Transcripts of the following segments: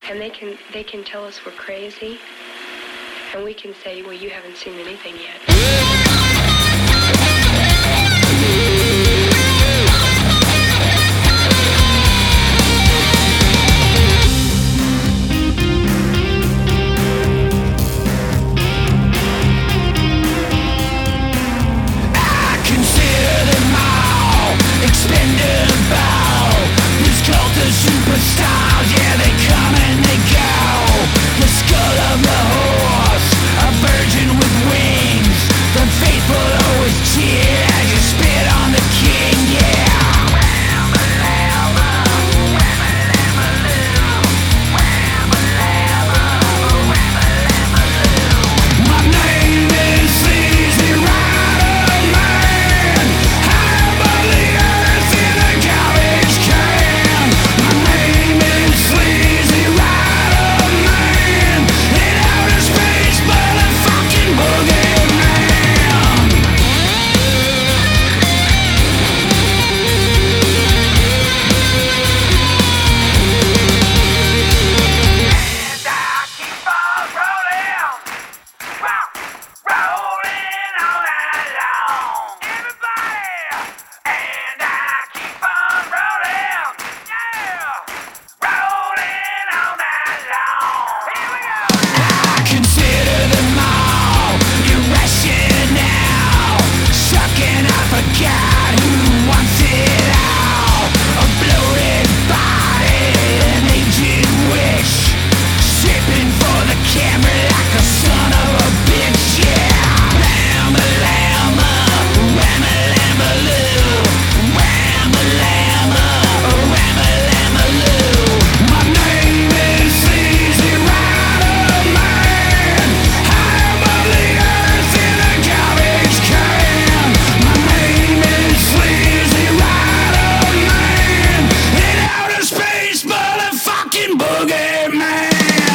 And they can tell us we're crazy, and we can say, well, you haven't seen anything yet. Superstars, yeah, they come and they go. The skull of the horse, a virgin with wings. The faithful always cheer as you spit on the king, yeah. My name is Sleazy Rider Man. I'm on the earth in a garbage can. My name is Sleazy Rider Man. In outer space, motherfucking boogeyman. And I keep on rolling. Wow, rolling all night long. Everybody, and I keep on rolling. Yeah, rolling all night long. Here we go. I consider them all irrational, sucking up a god who wants it all. A bloated body, an aged wish, sipping for the camera like a son of a bitch, yeah. Lamma, whamma-lamma-loo. Whamma-lamma, whamma-lamma-loo. My name is Sleazy Rider Man. I'm on the earth in a garbage can. My name is Sleazy Rider Man. In outer space, motherfucking boogeyman.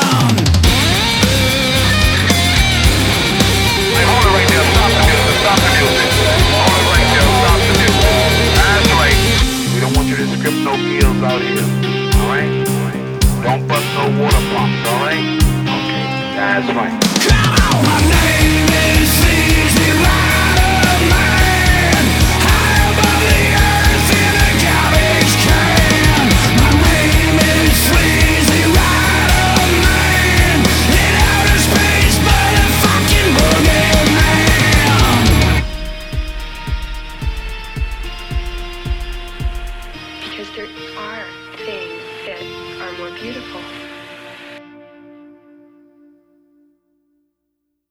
Hold it right there, stop the music, stop the music. Hold it right there, stop the music. That's right. We don't want you to script no deals out here. Alright? Don't bust no water pumps, alright? Okay, that's right.